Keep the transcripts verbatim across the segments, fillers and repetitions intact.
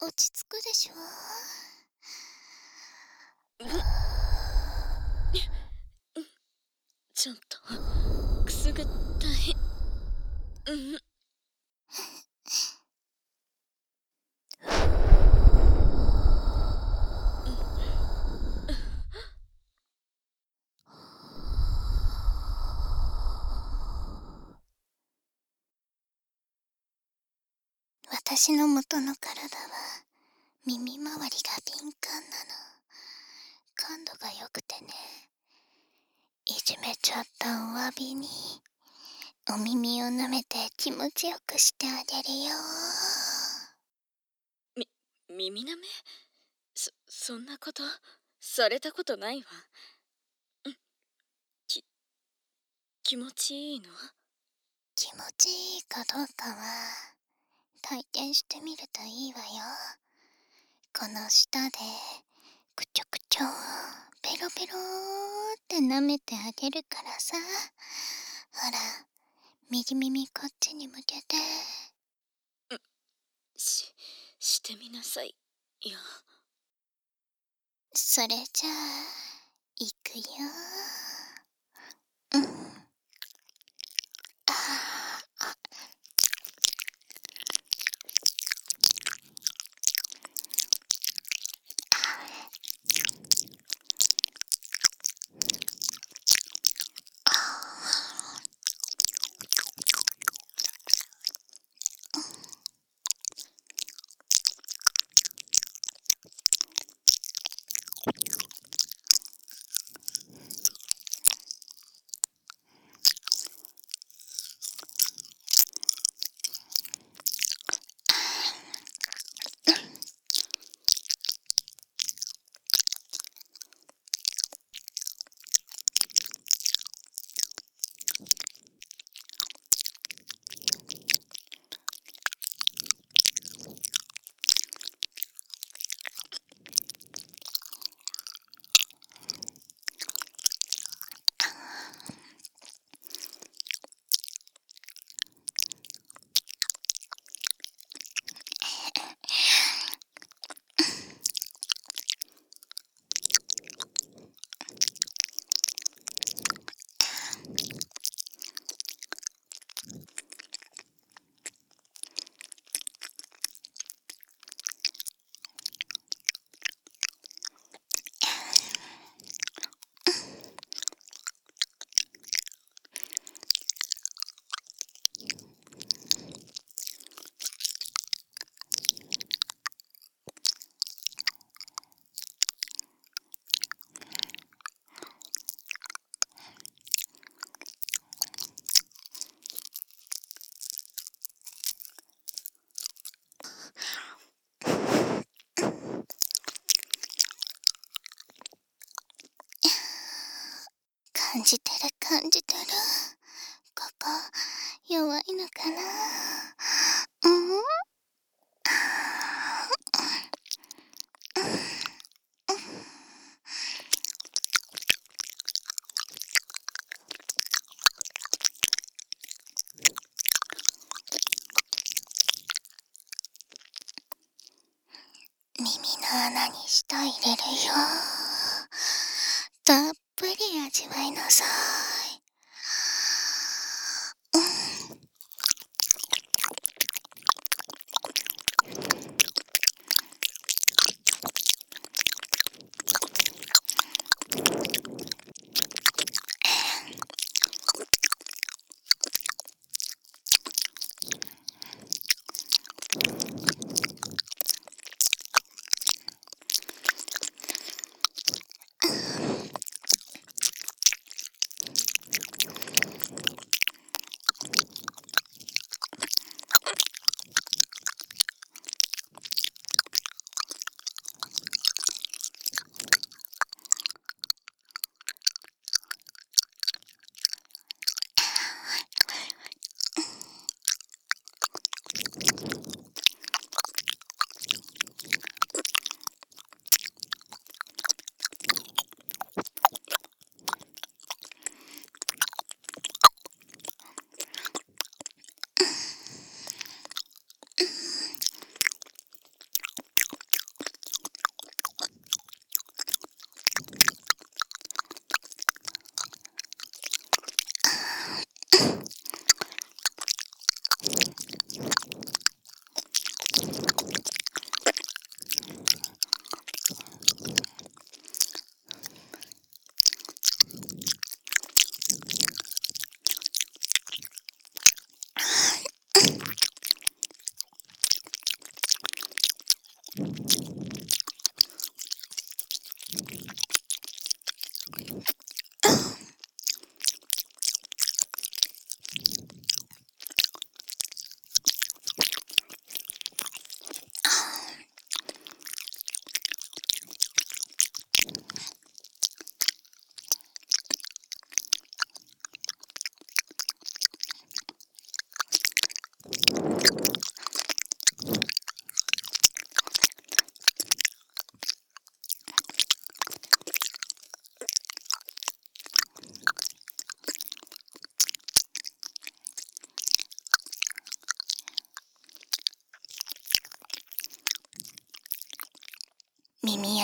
落ち着くでしょ。 ちょっとくすぐったい。うん。 私の元の体は耳周りが敏感なの。感度が良くてね、いじめちゃったお詫びにお耳を舐めて気持ちよくしてあげるよ。 み、耳舐め？そ、そんなことされたことないわ。うん。き、気持ちいいの？ 気持ちいいかどうかは体験してみるといいわよ。この舌でくちょくちょペロペロって舐めてあげるからさ。ほら、右耳こっちに向けて。 し、してみなさいよ。 それじゃあ、いくよ。うん。ああ。感じてる感じてる。ここ弱いのかな。うん耳の穴に舌入れるよ。たっぷり味わいなさい。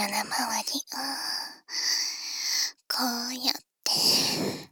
体周りをこうやって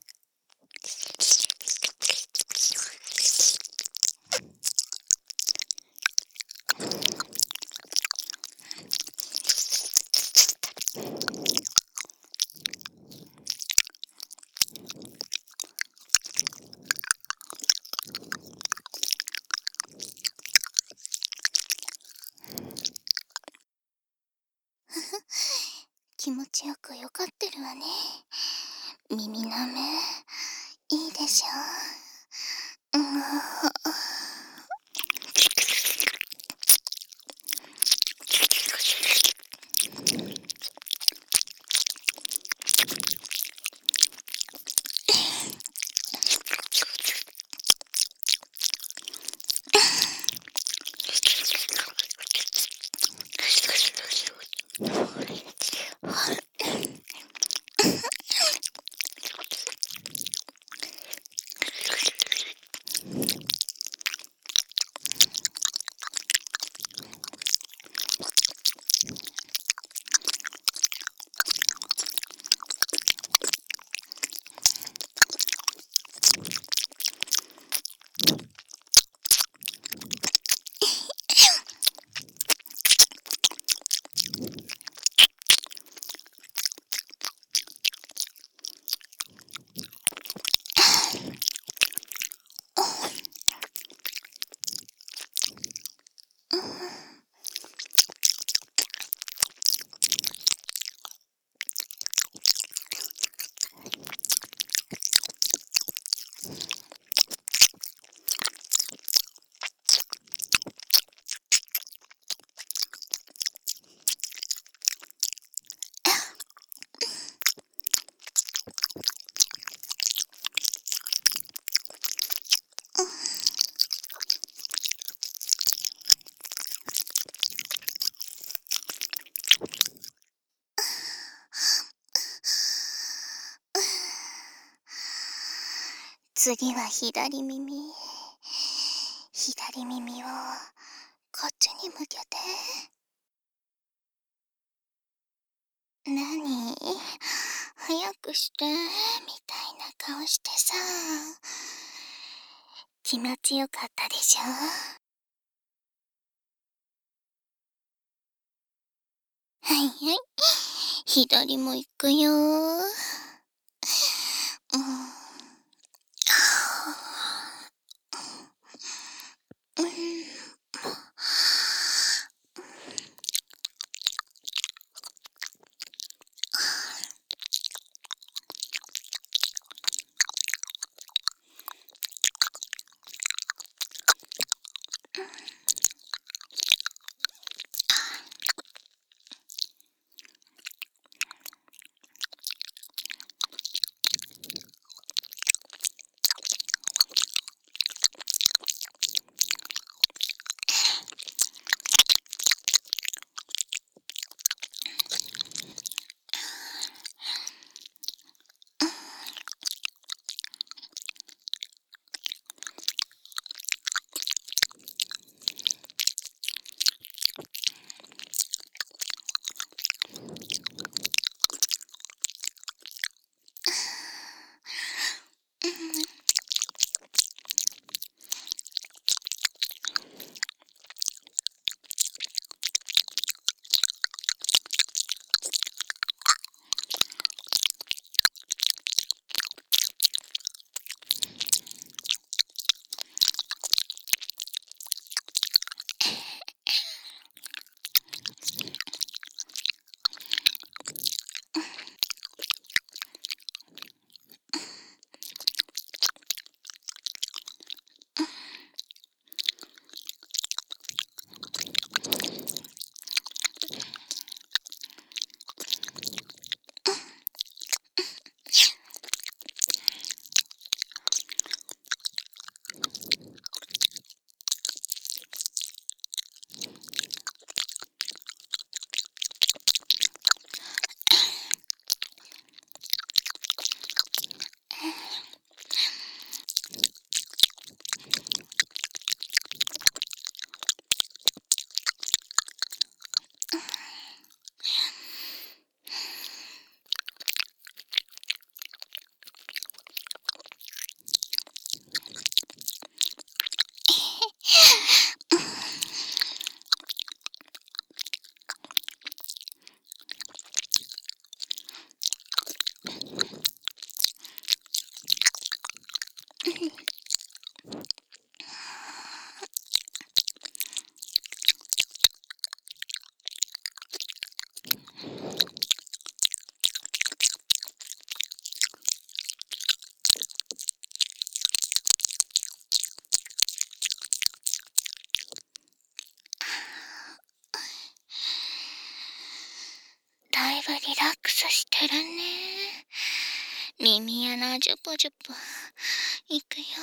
気持ちよくよかってるわね。耳なめいいでしょ。うん。次は左耳。左耳をこっちに向けて。なに？早くしてみたいな顔してさ。気持ちよかったでしょ？はいはい。左も行くよ。うん。うん。 だいぶリラックスしてるね。耳穴ジュポジュポいくよ。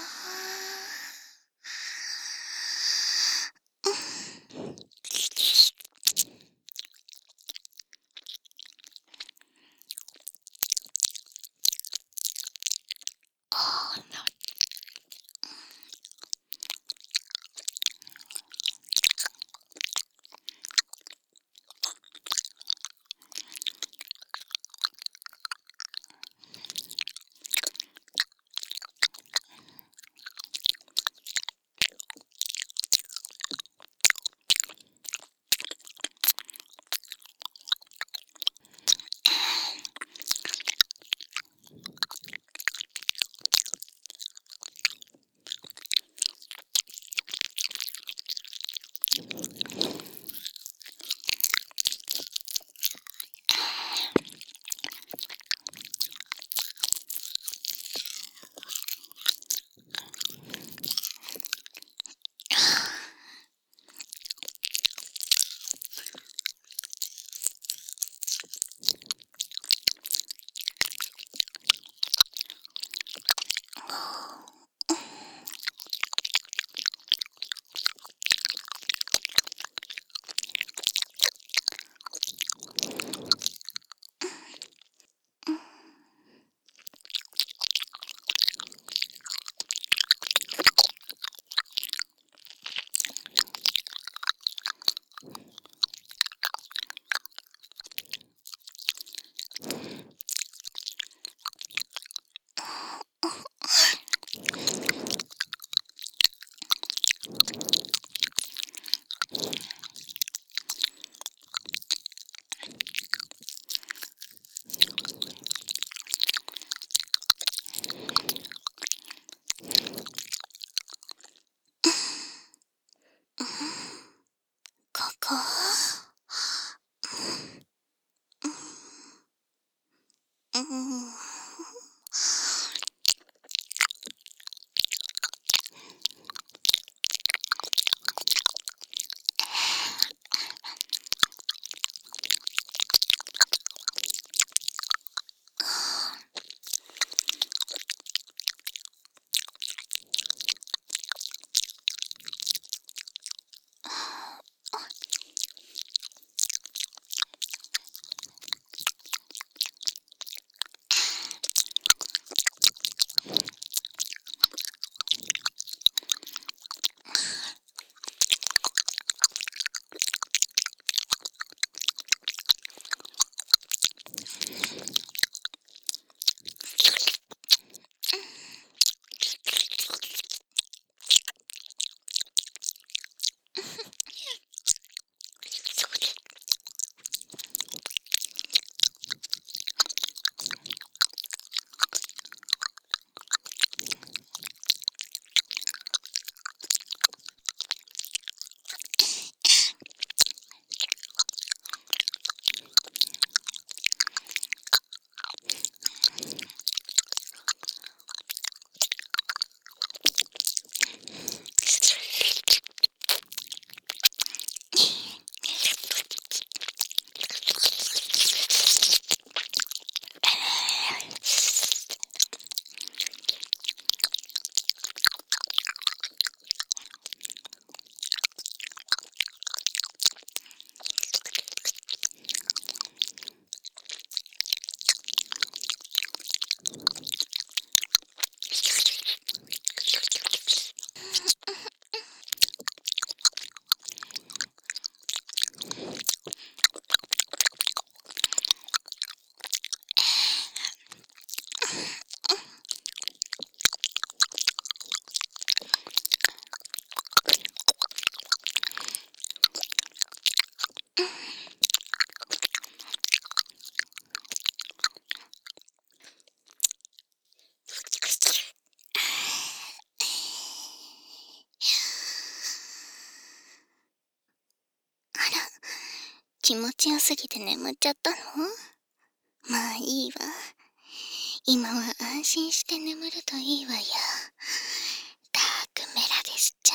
気持ちよすぎて眠っちゃったの？まあいいわ。今は安心して眠るといいわよ。ダークメラですちゃん。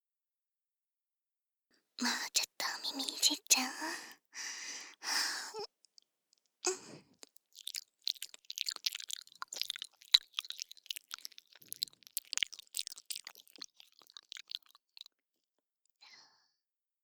もうちょっとお耳いじっちゃおう。